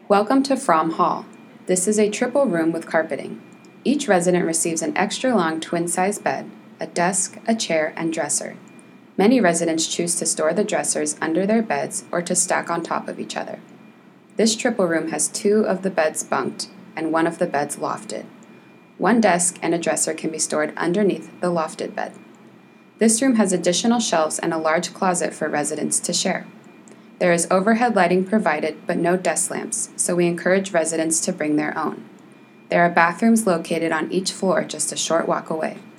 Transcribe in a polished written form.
Welcome to Fromm Hall. This is a triple room with carpeting. Each resident receives an extra-long twin-size bed, a desk, a chair, and dresser. Many residents choose to store the dressers under their beds or to stack on top of each other. This triple room has 2 of the beds bunked and 1 of the beds lofted. 1 desk and a dresser can be stored underneath the lofted bed. This room has additional shelves and a large closet for residents to share. There is overhead lighting provided, but no desk lamps, so we encourage residents to bring their own. There are bathrooms located on each floor just a short walk away.